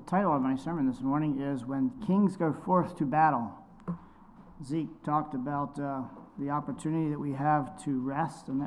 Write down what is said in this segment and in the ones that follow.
title of my sermon this morning is When Kings Go Forth to Battle. Zeke talked about the opportunity that we have to rest, and that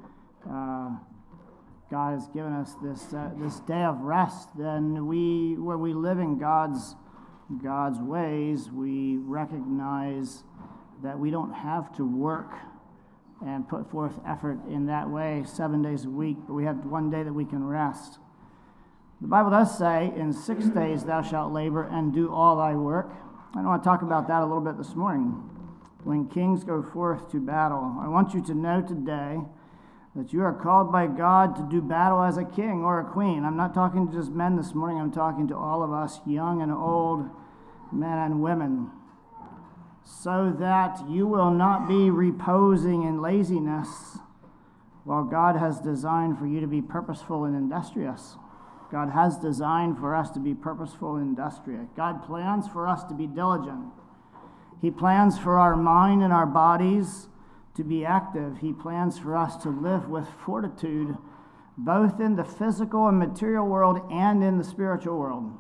God has given us this day of rest. Then when we live in God's ways, we recognize that we don't have to work and put forth effort in that way 7 days a week, but we have one day that we can rest. The Bible does say, in 6 days thou shalt labor and do all thy work. I want to talk about that a little bit this morning. When kings go forth to battle, I want you to know today that you are called by God to do battle as a king or a queen. I'm not talking to just men this morning. I'm talking to all of us, young and old, men and women, so that you will not be reposing in laziness while God has designed for you to be purposeful and industrious. God has designed for us to be purposeful and industrious. God plans for us to be diligent. He plans for our mind and our bodies to be active. He plans for us to live with fortitude, both in the physical and material world and in the spiritual world.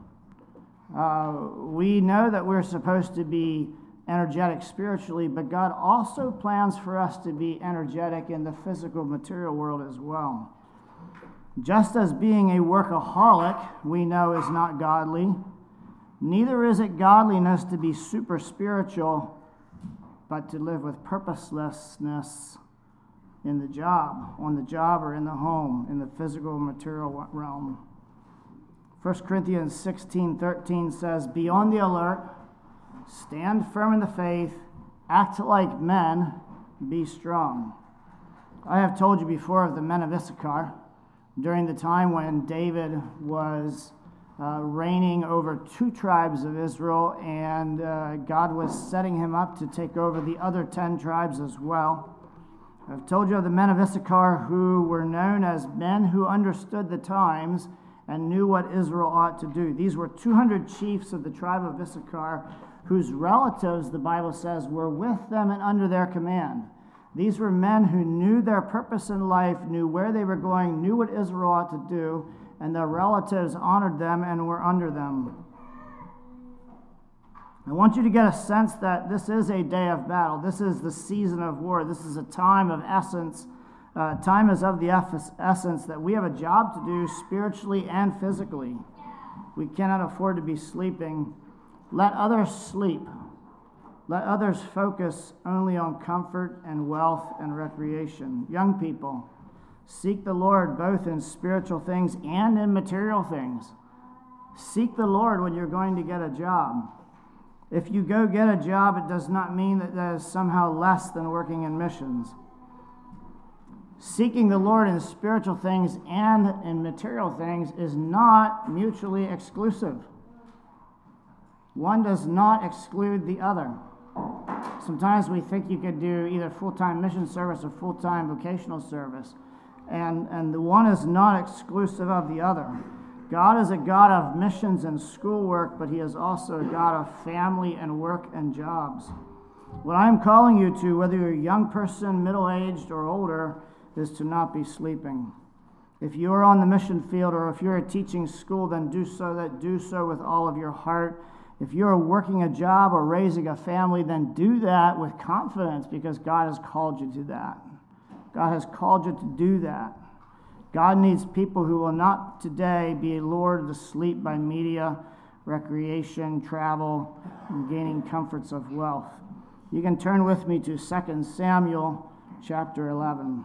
We know that we're supposed to be energetic spiritually, but God also plans for us to be energetic in the physical material world as well. Just as being a workaholic, we know, is not godly, neither is it godliness to be super spiritual, but to live with purposelessness in the job, on the job or in the home, in the physical and material realm. 1 Corinthians 16:13 says, "Be on the alert, stand firm in the faith, act like men, be strong." I have told you before of the men of Issachar. During the time when David was reigning over 2 tribes of Israel, and God was setting him up to take over the other 10 tribes as well. I've told you of the men of Issachar who were known as men who understood the times and knew what Israel ought to do. These were 200 chiefs of the tribe of Issachar whose relatives, the Bible says, were with them and under their command. These were men who knew their purpose in life, knew where they were going, knew what Israel ought to do, and their relatives honored them and were under them. I want you to get a sense that this is a day of battle. This is the season of war. This is a time of essence. Time is of the essence that we have a job to do spiritually and physically. We cannot afford to be sleeping. Let others sleep. Let others focus only on comfort and wealth and recreation. Young people, seek the Lord both in spiritual things and in material things. Seek the Lord when you're going to get a job. If you go get a job, it does not mean that that is somehow less than working in missions. Seeking the Lord in spiritual things and in material things is not mutually exclusive. One does not exclude the other. Sometimes we think you could do either full-time mission service or full-time vocational service, and the one is not exclusive of the other. God is a God of missions and schoolwork, but he is also a God of family and work and jobs. What I'm calling you to, whether you're a young person, middle-aged, or older, is to not be sleeping. If you're on the mission field or if you're at teaching school, then do so with all of your heart. If you're working a job or raising a family, then do that with confidence, because God has called you to that. God has called you to do that. God needs people who will not today be lured to sleep by media, recreation, travel, and gaining comforts of wealth. You can turn with me to 2 Samuel chapter 11.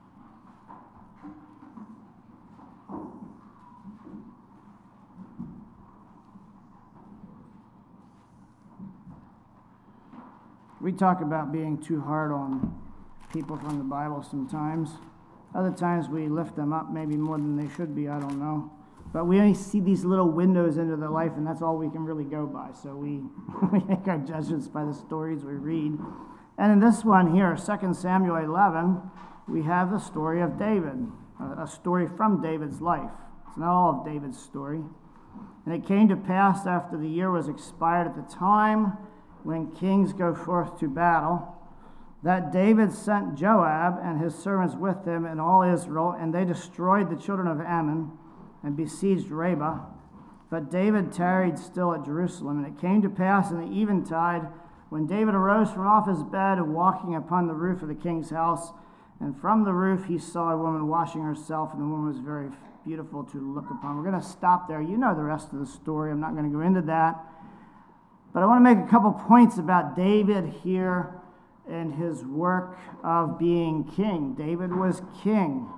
We talk about being too hard on people from the Bible sometimes. Other times we lift them up maybe more than they should be, I don't know. But we only see these little windows into their life, and that's all we can really go by. So we make our judgments by the stories we read. And in this one here, 2 Samuel 11, we have the story of David, a story from David's life. It's not all of David's story. And it came to pass after the year was expired, at the time when kings go forth to battle, that David sent Joab and his servants with him and all Israel, and they destroyed the children of Ammon and besieged Rabbah. But David tarried still at Jerusalem. And it came to pass in the eventide, when David arose from off his bed, walking upon the roof of the king's house, and from the roof he saw a woman washing herself, and the woman was very beautiful to look upon. We're going to stop there. You know the rest of the story. I'm not going to go into that. But I want to make a couple points about David here and his work of being king. David was king.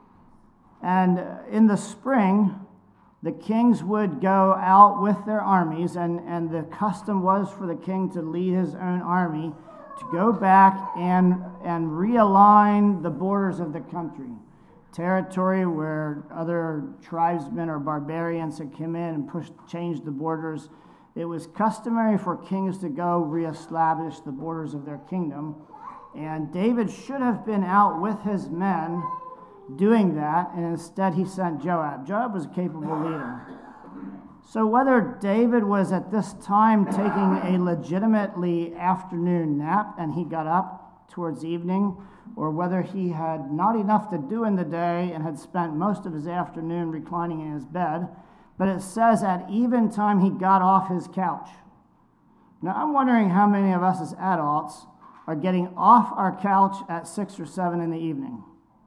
And in the spring, the kings would go out with their armies, and the custom was for the king to lead his own army to go back and realign the borders of the country. Territory where other tribesmen or barbarians had come in and changed the borders. It was customary for kings to go reestablish the borders of their kingdom. And David should have been out with his men doing that, and instead he sent Joab. Joab was a capable leader. So whether David was at this time taking a legitimately afternoon nap and he got up towards evening, or whether he had not enough to do in the day and had spent most of his afternoon reclining in his bed, but it says at eventime he got off his couch. Now I'm wondering how many of us as adults are getting off our couch at 6 or 7 in the evening.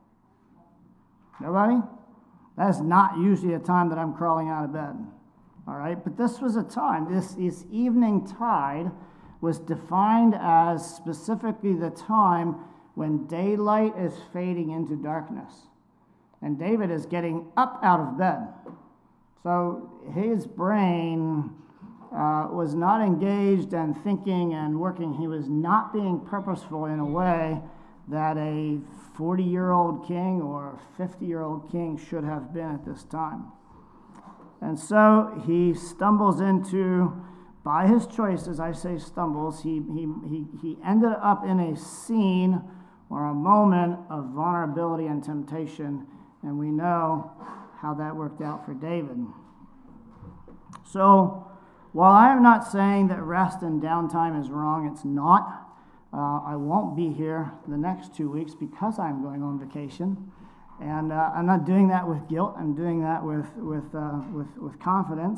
Nobody? That is not usually a time that I'm crawling out of bed. All right, but this was a time, this evening tide was defined as specifically the time when daylight is fading into darkness. And David is getting up out of bed. So his brain was not engaged and thinking and working. He was not being purposeful in a way that a 40-year-old king or a 50-year-old king should have been at this time. And so he stumbles into, by his choices, I say stumbles, he ended up in a scene or a moment of vulnerability and temptation, and we know how that worked out for David. So, while I am not saying that rest and downtime is wrong, it's not. I won't be here the next 2 weeks because I'm going on vacation. And I'm not doing that with guilt. I'm doing that with confidence.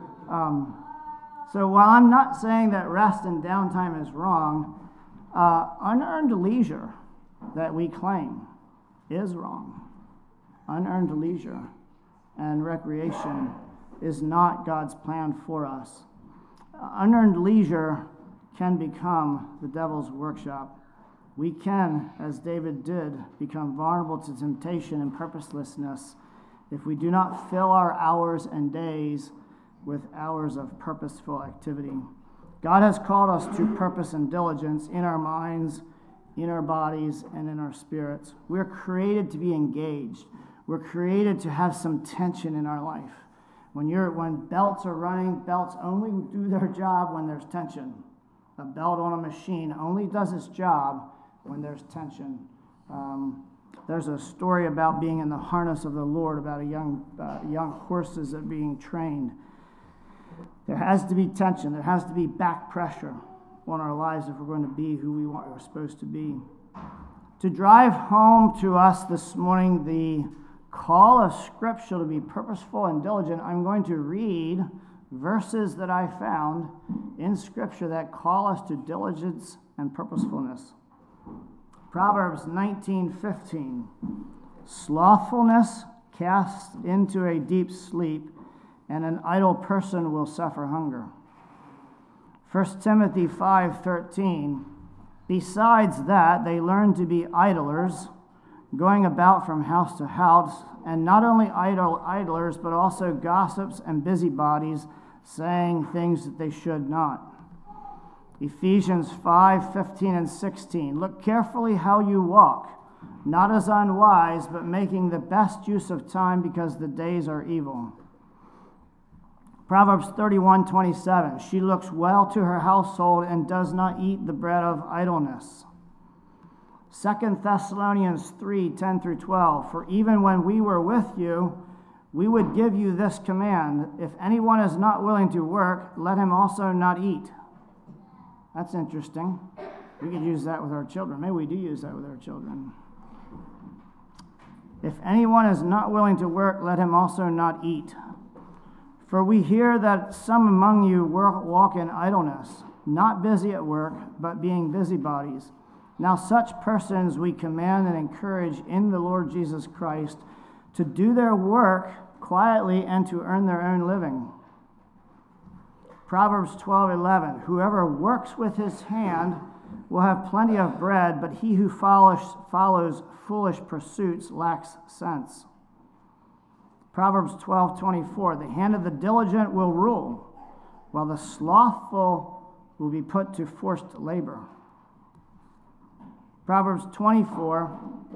So while I'm not saying that rest and downtime is wrong, unearned leisure that we claim is wrong. Unearned leisure and recreation is not God's plan for us. Unearned leisure can become the devil's workshop. We can, as David did, become vulnerable to temptation and purposelessness if we do not fill our hours and days with hours of purposeful activity. God has called us to purpose and diligence in our minds, in our bodies, and in our spirits. We're created to be engaged. We're created to have some tension in our life. When belts are running, belts only do their job when there's tension. A belt on a machine only does its job when there's tension. There's a story about being in the harness of the Lord, about young horses that are being trained. There has to be tension. There has to be back pressure on our lives if we're going to be who we're supposed to be. To drive home to us this morning the call of Scripture to be purposeful and diligent, I'm going to read verses that I found in Scripture that call us to diligence and purposefulness. Proverbs 19:15. Slothfulness casts into a deep sleep, and an idle person will suffer hunger. 1 Timothy 5:13. Besides that, they learn to be idlers, going about from house to house, and not only idlers, but also gossips and busybodies, saying things that they should not. Ephesians 5:15 and 16. Look carefully how you walk, not as unwise, but making the best use of time, because the days are evil. Proverbs 31:27. She looks well to her household and does not eat the bread of idleness. 2 Thessalonians 3:10 through 12. For even when we were with you, we would give you this command: if anyone is not willing to work, let him also not eat. That's interesting. We could use that with our children. Maybe we do use that with our children. If anyone is not willing to work, let him also not eat. For we hear that some among you walk in idleness, not busy at work, but being busybodies. Now such persons we command and encourage in the Lord Jesus Christ to do their work quietly and to earn their own living. Proverbs 12:11, whoever works with his hand will have plenty of bread, but he who follows foolish pursuits lacks sense. Proverbs 12:24, the hand of the diligent will rule, while the slothful will be put to forced labor. Proverbs 24,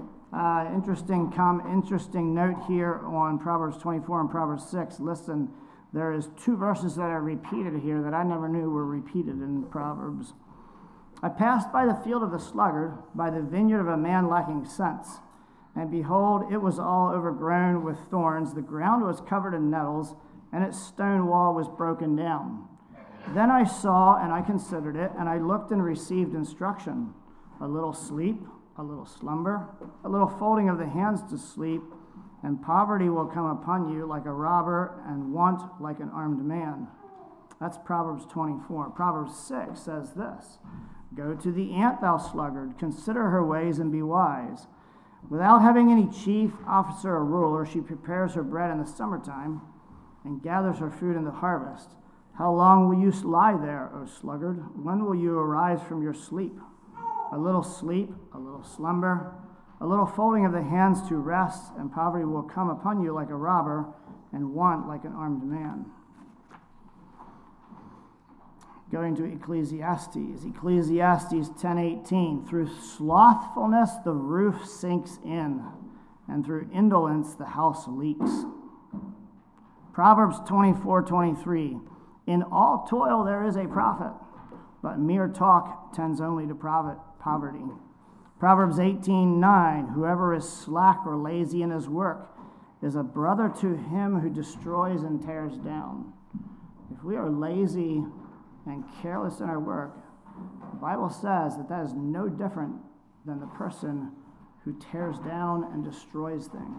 interesting note here on Proverbs 24 and Proverbs 6. Listen, there is 2 verses that are repeated here that I never knew were repeated in Proverbs. I passed by the field of the sluggard, by the vineyard of a man lacking sense. And behold, it was all overgrown with thorns. The ground was covered in nettles, and its stone wall was broken down. Then I saw, and I considered it, and I looked and received instruction. A little sleep, a little slumber, a little folding of the hands to sleep, and poverty will come upon you like a robber, and want like an armed man. That's Proverbs 24. Proverbs 6 says this, go to the ant, thou sluggard, consider her ways and be wise. Without having any chief, officer, or ruler, she prepares her bread in the summertime and gathers her food in the harvest. How long will you lie there, O sluggard? When will you arise from your sleep? A little sleep, a little slumber, a little folding of the hands to rest, and poverty will come upon you like a robber, and want like an armed man. Going to Ecclesiastes 10:18. Through slothfulness the roof sinks in, and through indolence the house leaks. Proverbs 24:23. In all toil there is a profit, but mere talk tends only to poverty. Proverbs 18:9. Whoever is slack or lazy in his work is a brother to him who destroys and tears down. If we are lazy and careless in our work, the Bible says that is no different than the person who tears down and destroys things.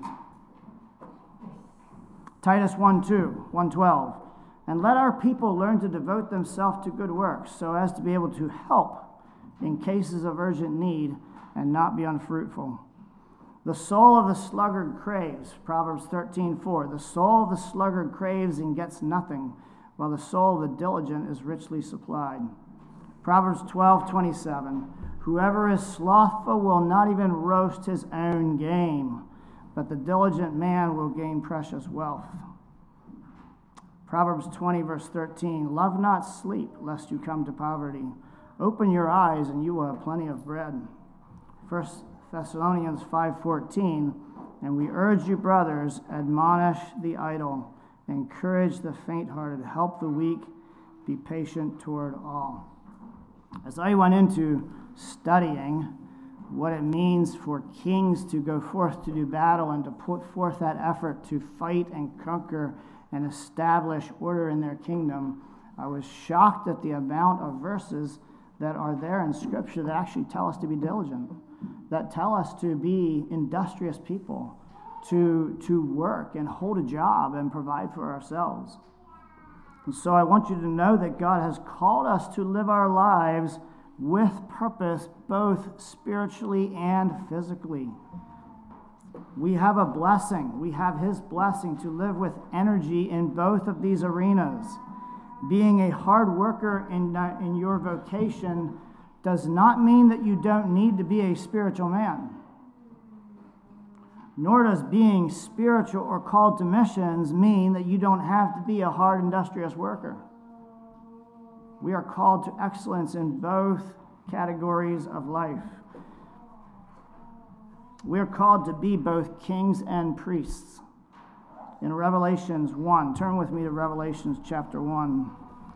Titus 1:12. And let our people learn to devote themselves to good works, so as to be able to help in cases of urgent need and not be unfruitful. The soul of the sluggard craves, Proverbs 13:4. The soul of the sluggard craves and gets nothing, while the soul of the diligent is richly supplied. Proverbs 12:27. Whoever is slothful will not even roast his own game, but the diligent man will gain precious wealth. Proverbs 20:13. Love not sleep, lest you come to poverty. Open your eyes, and you will have plenty of bread. 1 Thessalonians 5:14. And we urge you, brothers, admonish the idle, encourage the faint-hearted, help the weak, be patient toward all. As I went into studying what it means for kings to go forth to do battle and to put forth that effort to fight and conquer and establish order in their kingdom, I was shocked at the amount of verses that are there in Scripture that actually tell us to be diligent, that tell us to be industrious people, to work and hold a job and provide for ourselves. And so I want you to know that God has called us to live our lives with purpose, both spiritually and physically. We have a blessing. We have His blessing to live with energy in both of these arenas. Being a hard worker in your vocation does not mean that you don't need to be a spiritual man. Nor does being spiritual or called to missions mean that you don't have to be a hard, industrious worker. We are called to excellence in both categories of life. We are called to be both kings and priests. In Revelations 1, turn with me to Revelations chapter 1.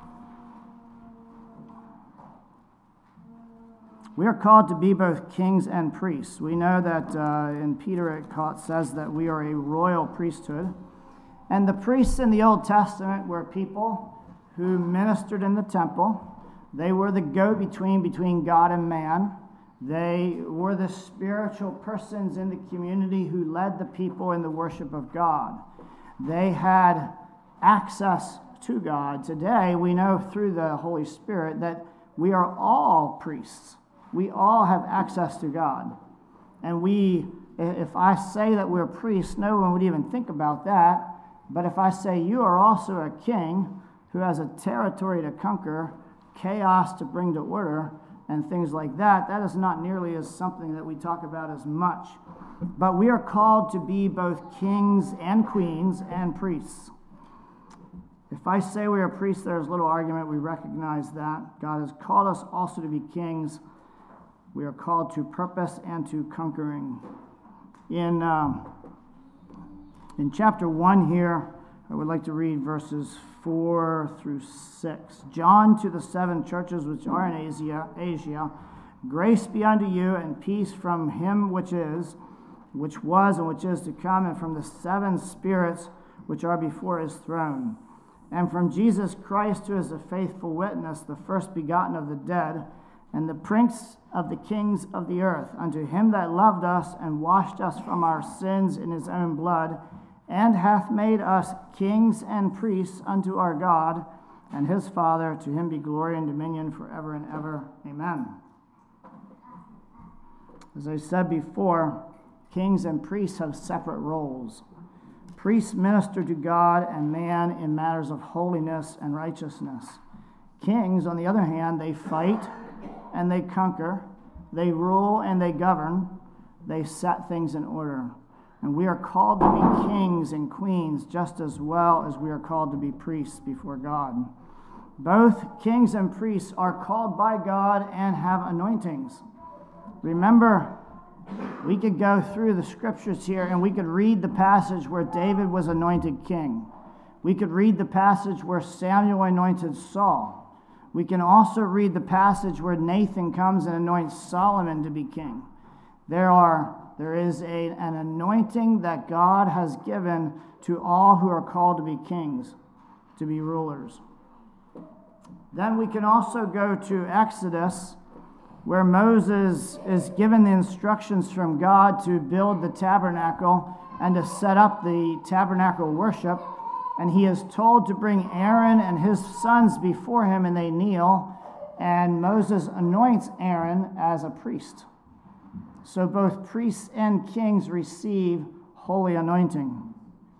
We are called to be both kings and priests. We know that in Peter it says that we are a royal priesthood. And the priests in the Old Testament were people who ministered in the temple. They were the go-between between God and man. They were the spiritual persons in the community who led the people in the worship of God. They had access to God. Today, we know through the Holy Spirit that we are all priests. We all have access to God. And if I say that we're priests, no one would even think about that. But if I say you are also a king who has a territory to conquer, chaos to bring to order, and things like that, that is not nearly as something that we talk about as much. But we are called to be both kings and queens and priests. If I say we are priests, there's little argument. We recognize that. God has called us also to be kings. We are called to purpose and to conquering. In chapter 1 here, I would like to read verses 4 through 6. John, to the 7 churches which are in Asia, grace be unto you and peace from him which is, which was, and which is to come, and from the 7 spirits which are before his throne, and from Jesus Christ, who is a faithful witness, the first begotten of the dead, and the prince of the kings of the earth, unto him that loved us and washed us from our sins in his own blood, and hath made us kings and priests unto our God and his Father. To him be glory and dominion forever and ever. Amen. As I said before, kings and priests have separate roles. Priests minister to God and man in matters of holiness and righteousness. Kings, on the other hand, they fight and they conquer, they rule and they govern, they set things in order. And we are called to be kings and queens just as well as we are called to be priests before God. Both kings and priests are called by God and have anointings. Remember, we could go through the scriptures here and we could read the passage where David was anointed king. We could read the passage where Samuel anointed Saul. We can also read the passage where Nathan comes and anoints Solomon to be king. There is an anointing that God has given to all who are called to be kings, to be rulers. Then we can also go to Exodus, where Moses is given the instructions from God to build the tabernacle and to set up the tabernacle worship. And he is told to bring Aaron and his sons before him, and they kneel, and Moses anoints Aaron as a priest. So both priests and kings receive holy anointing.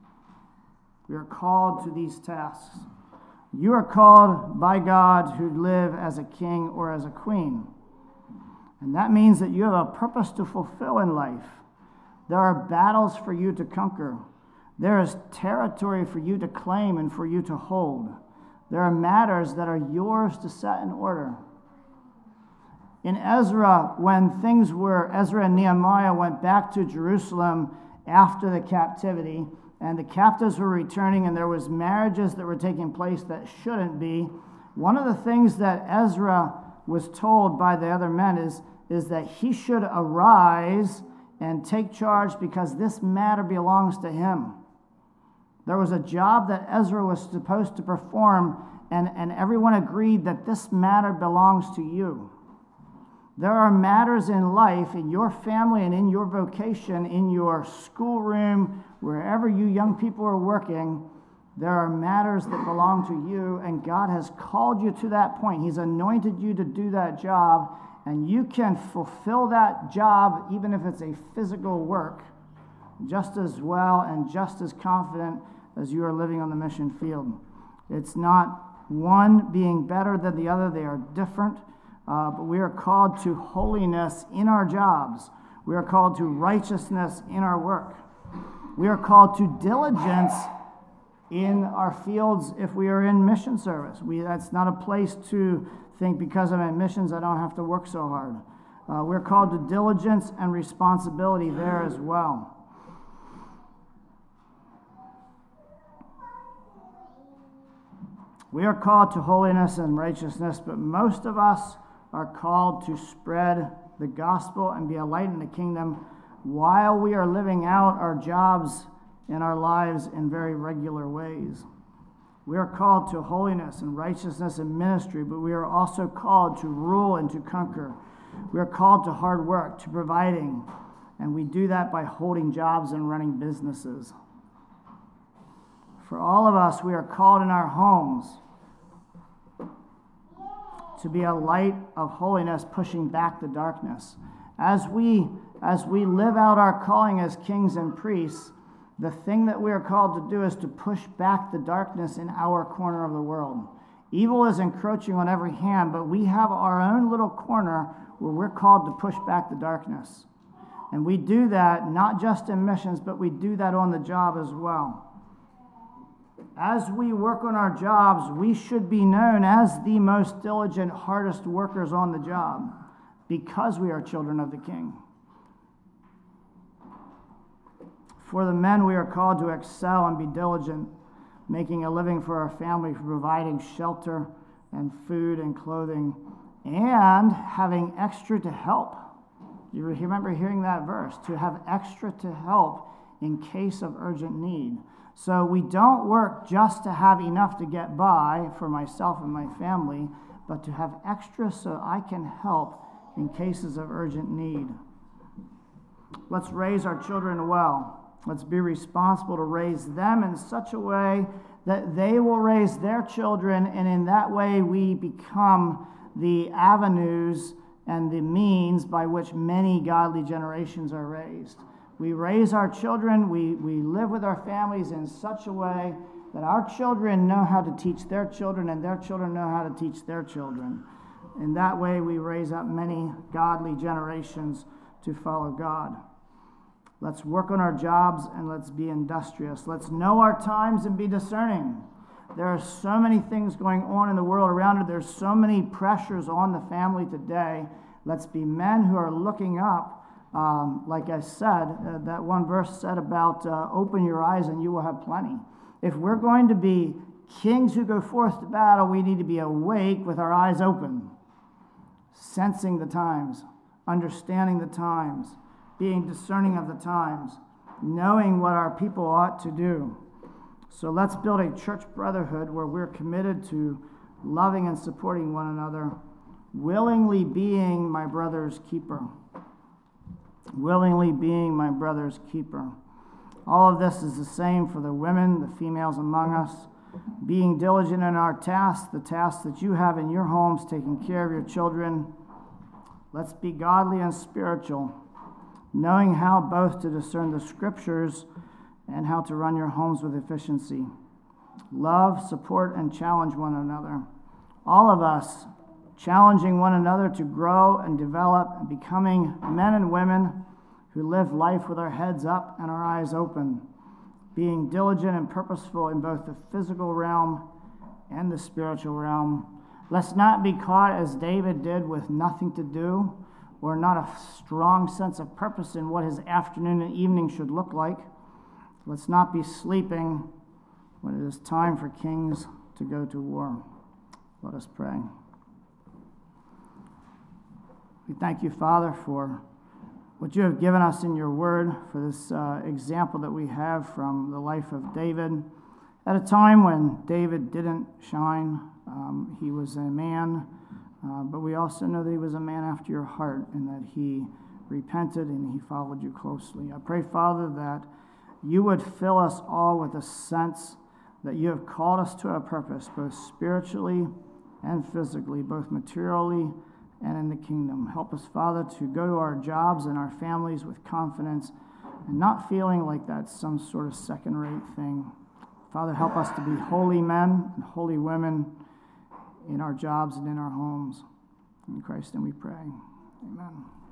We are called to these tasks. You are called by God to live as a king or as a queen. And that means that you have a purpose to fulfill in life. There are battles for you to conquer. There is territory for you to claim and for you to hold. There are matters that are yours to set in order. In Ezra, when Ezra and Nehemiah went back to Jerusalem after the captivity, and the captives were returning, and there was marriages that were taking place that shouldn't be, one of the things that Ezra was told by the other men is that he should arise and take charge because this matter belongs to him. There was a job that Ezra was supposed to perform, and everyone agreed that this matter belongs to you. There are matters in life, in your family and in your vocation, in your schoolroom, wherever you young people are working, there are matters that belong to you, and God has called you to that point. He's anointed you to do that job, and you can fulfill that job even if it's a physical work just as well and just as confident as you are living on the mission field. It's not one being better than the other. They are different. But we are called to holiness in our jobs. We are called to righteousness in our work. We are called to diligence in our fields if we are in mission service. That's not a place to think because I'm in missions I don't have to work so hard. We're called to diligence and responsibility there as well. We are called to holiness and righteousness, but most of us are called to spread the gospel and be a light in the kingdom while we are living out our jobs in our lives in very regular ways. We are called to holiness and righteousness and ministry, but we are also called to rule and to conquer. We are called to hard work, to providing, and we do that by holding jobs and running businesses. For all of us, we are called in our homes to be a light of holiness, pushing back the darkness. As we live out our calling as kings and priests, the thing that we are called to do is to push back the darkness in our corner of the world. Evil is encroaching on every hand, but we have our own little corner where we're called to push back the darkness. And we do that not just in missions, but we do that on the job as well. As we work on our jobs, we should be known as the most diligent, hardest workers on the job because we are children of the King. For the men, we are called to excel and be diligent, making a living for our family, providing shelter and food and clothing, and having extra to help. You remember hearing that verse, to have extra to help in case of urgent need. So we don't work just to have enough to get by for myself and my family, but to have extra so I can help in cases of urgent need. Let's raise our children well. Let's be responsible to raise them in such a way that they will raise their children, and in that way we become the avenues and the means by which many godly generations are raised. We raise our children, we live with our families in such a way that our children know how to teach their children, and their children know how to teach their children. In that way, we raise up many godly generations to follow God. Let's work on our jobs and let's be industrious. Let's know our times and be discerning. There are so many things going on in the world around it. There's so many pressures on the family today. Let's be men who are looking up. Like I said, that one verse said about open your eyes and you will have plenty. If we're going to be kings who go forth to battle, we need to be awake with our eyes open, sensing the times, understanding the times, being discerning of the times, knowing what our people ought to do. So let's build a church brotherhood where we're committed to loving and supporting one another, willingly being my brother's keeper. Willingly being my brother's keeper. All of this is the same for the women, the females among us. Being diligent in our tasks, the tasks that you have in your homes, taking care of your children. Let's be godly and spiritual, knowing how both to discern the scriptures and how to run your homes with efficiency. Love, support, and challenge one another. All of us challenging one another to grow and develop and becoming men and women who live life with our heads up and our eyes open, being diligent and purposeful in both the physical realm and the spiritual realm. Let's not be caught as David did with nothing to do or not a strong sense of purpose in what his afternoon and evening should look like. Let's not be sleeping when it is time for kings to go to war. Let us pray. We thank you, Father, for what you have given us in your word, for this example that we have from the life of David. At a time when David didn't shine, he was a man, but we also know that he was a man after your heart and that he repented and he followed you closely. I pray, Father, that you would fill us all with a sense that you have called us to a purpose, both spiritually and physically, both materially and in the kingdom. Help us, Father, to go to our jobs and our families with confidence and not feeling like that's some sort of second-rate thing. Father, help us to be holy men and holy women in our jobs and in our homes. In Christ, and we pray. Amen.